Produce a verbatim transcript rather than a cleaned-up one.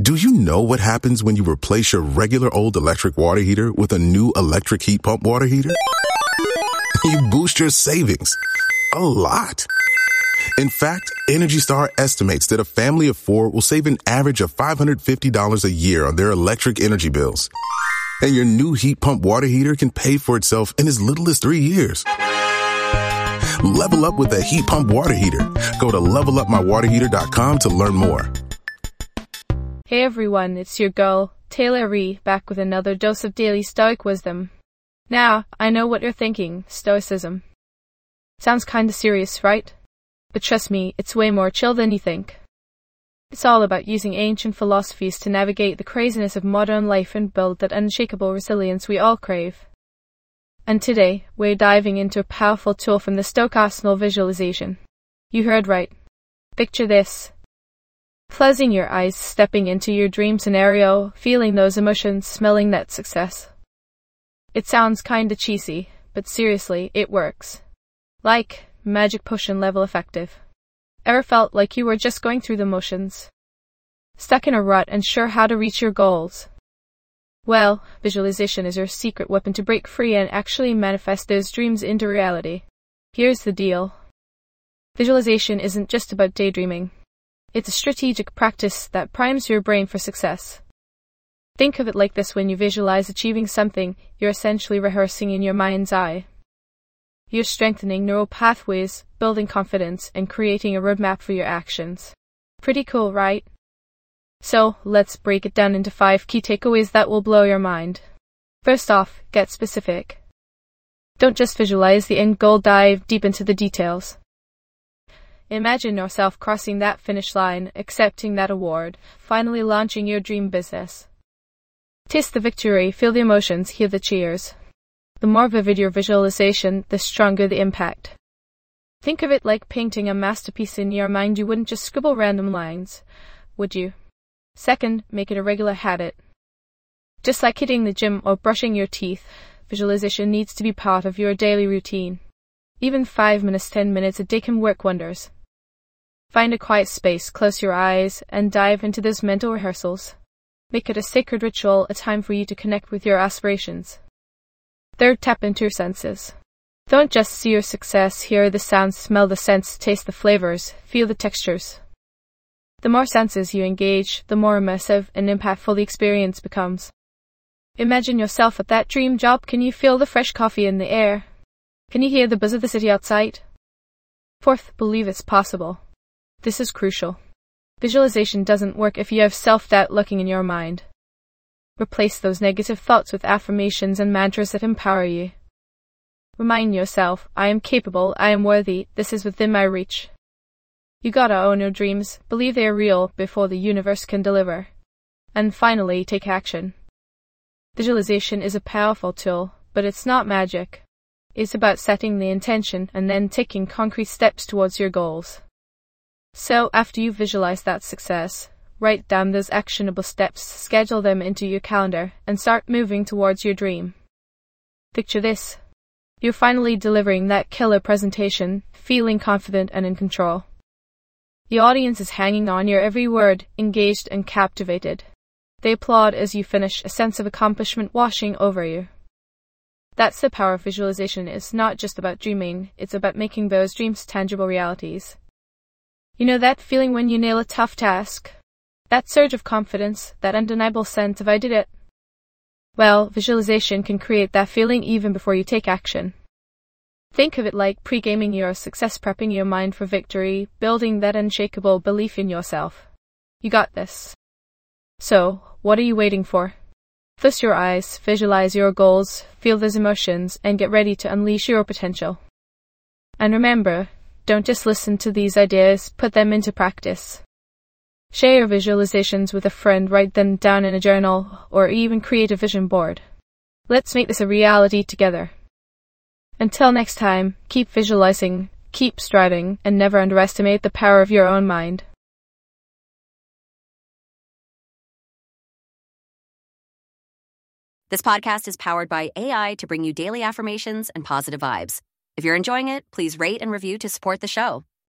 Do you know what happens when you replace your regular old electric water heater with a new electric heat pump water heater? You boost your savings a lot. In fact, Energy Star estimates that a family of four will save an average of five hundred fifty dollars a year on their electric energy bills. And your new heat pump water heater can pay for itself in as little as three years. Level up with a heat pump water heater. Go to level up my water heater dot com to learn more. Hey everyone, it's your girl, Taylor Ree, back with another dose of daily Stoic wisdom. Now, I know what you're thinking, Stoicism. Sounds kinda serious, right? But trust me, it's way more chill than you think. It's all about using ancient philosophies to navigate the craziness of modern life and build that unshakable resilience we all crave. And today, we're diving into a powerful tool from the Stoic arsenal: visualization. You heard right. Picture this. Closing your eyes, stepping into your dream scenario, feeling those emotions, smelling that success. It sounds kinda cheesy, but seriously, it works. Like magic potion level effective. Ever felt like you were just going through the motions? Stuck in a rut and sure how to reach your goals? Well, visualization is your secret weapon to break free and actually manifest those dreams into reality. Here's the deal. Visualization isn't just about daydreaming. It's a strategic practice that primes your brain for success. Think of it like this: when you visualize achieving something, you're essentially rehearsing in your mind's eye. You're strengthening neural pathways, building confidence, and creating a roadmap for your actions. Pretty cool, right? So, let's break it down into five key takeaways that will blow your mind. First off, get specific. Don't just visualize the end goal, dive deep into the details. Imagine yourself crossing that finish line, accepting that award, finally launching your dream business. Taste the victory, feel the emotions, hear the cheers. The more vivid your visualization, the stronger the impact. Think of it like painting a masterpiece in your mind. You wouldn't just scribble random lines, would you? Second, make it a regular habit. Just like hitting the gym or brushing your teeth, visualization needs to be part of your daily routine. Even five minutes, ten minutes a day can work wonders. Find a quiet space, close your eyes, and dive into those mental rehearsals. Make it a sacred ritual, a time for you to connect with your aspirations. Third, tap into your senses. Don't just see your success, hear the sounds, smell the scents, taste the flavors, feel the textures. The more senses you engage, the more immersive and impactful the experience becomes. Imagine yourself at that dream job. Can you feel the fresh coffee in the air? Can you hear the buzz of the city outside? Fourth, believe it's possible. This is crucial. Visualization doesn't work if you have self-doubt lurking in your mind. Replace those negative thoughts with affirmations and mantras that empower you. Remind yourself, I am capable, I am worthy, this is within my reach. You gotta own your dreams, believe they are real before the universe can deliver. And finally, take action. Visualization is a powerful tool, but it's not magic. It's about setting the intention and then taking concrete steps towards your goals. So, after you visualize that success, write down those actionable steps, schedule them into your calendar, and start moving towards your dream. Picture this. You're finally delivering that killer presentation, feeling confident and in control. The audience is hanging on your every word, engaged and captivated. They applaud as you finish, a sense of accomplishment washing over you. That's the power of visualization. It's not just about dreaming, it's about making those dreams tangible realities. You know that feeling when you nail a tough task? That surge of confidence, that undeniable sense of I did it? Well, visualization can create that feeling even before you take action. Think of it like pre-gaming your success, prepping your mind for victory, building that unshakable belief in yourself. You got this. So, what are you waiting for? Close your eyes, visualize your goals, feel those emotions, and get ready to unleash your potential. And remember, don't just listen to these ideas, put them into practice. Share your visualizations with a friend, write them down in a journal, or even create a vision board. Let's make this a reality together. Until next time, keep visualizing, keep striving, and never underestimate the power of your own mind. This podcast is powered by A I to bring you daily affirmations and positive vibes. If you're enjoying it, please rate and review to support the show.